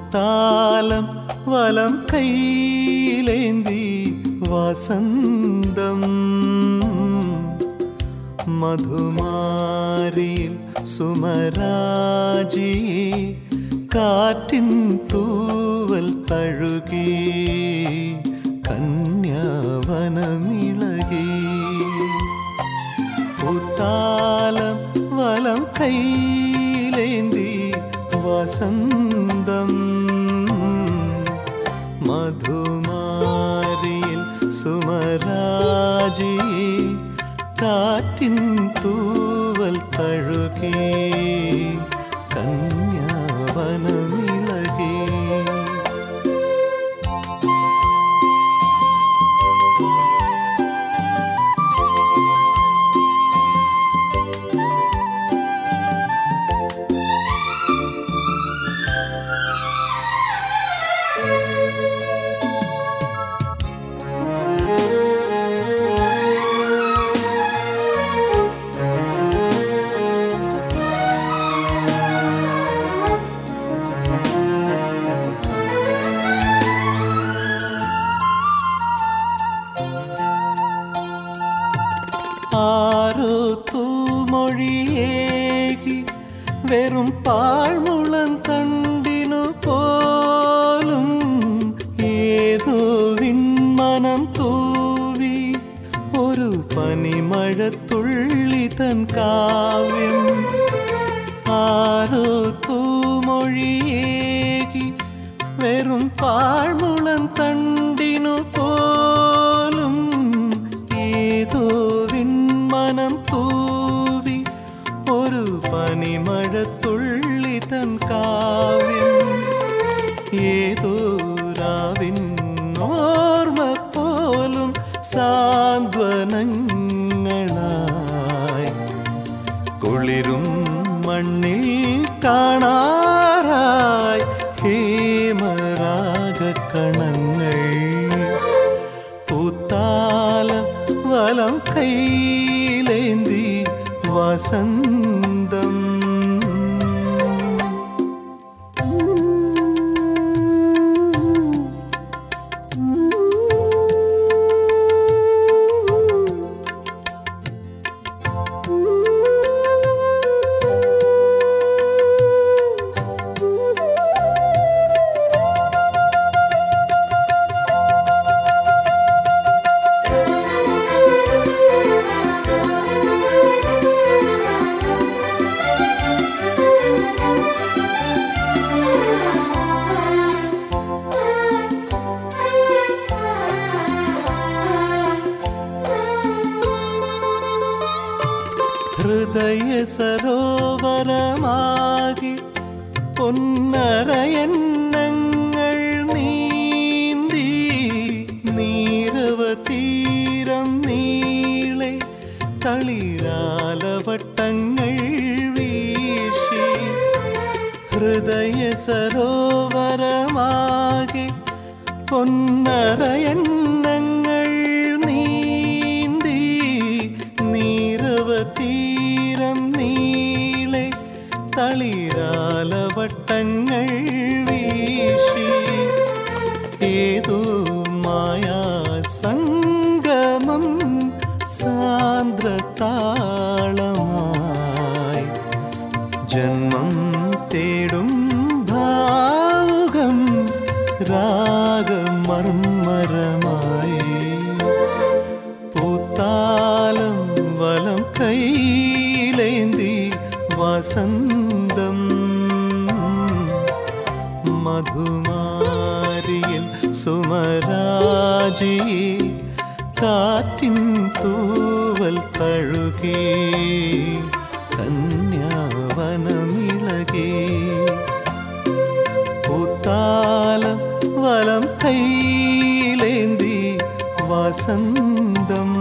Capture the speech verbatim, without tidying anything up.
പൂത്താലം വലം കൈയിലേന്തി വസന്തം മധുമാരിയിൽ സുമരാജി കാറ്റിൻ തൂവൽ തഴുകി കന്യാവനമിളകി പൂത്താലം വലം കൈയിലേന്തി വസന്തം മധുമാരിയിൽ സുമരാജി കാറ്റിൻ തൂവൽ തഴുകി കന്യാവനമിളകി ആരോ തൂമൊഴിയേകി വെറും പാഴ്മുളം തണ്ടിനു പോലും ഏതോ വിൺമനം തൂവി ഒരു പനിമഴത്തുള്ളി തൻ കാവ്യം ആരോ തൂമൊഴിയേകി വെറും പാഴ്മുളം തണ്ടിനു പോലും ഏതോ മനം തൂവി ഒരു പനിമഴത്തുള്ളി തൻ കാവ്യം ഏതോ രാവിൻ ഓർമ്മ പോലും സാന്ത്വനങ്ങളായി കുളിരും മണ്ണിൽ കാണാറായി ഹേമരാഗക്കണങ്ങൾ പൂത്താലം വലം കൈയിലേന്തി വസന്തം ഹൃദയ സരോവരമാകി പൊന്നരയന്നങ്ങൾ നീന്തി നീരവതീരം നീളെ തളിരാലവട്ടങ്ങൾ വീശി ഹൃദയ സരോവരമാകി പൊന്നരയന്നങ്ങൾ നീന്തി നീരവതീരം നീളെ തളിരാലവട്ടങ്ങൾ വീശി ഏതോ മായാസംഗമം സാന്ദ്രതാളമായി ജന്മം തേടും ഭാവുകം രാഗമർമ്മരമായി പൂത്താലം വലം കൈയിലേന്തി വസന്തം മധുമാരിയിൽ സുമരാജി കാറ്റിൻ തൂവൽ തഴുകി കന്യാവനമിളകി പൂത്താലം വലം കൈയിലേന്തി വസന്തം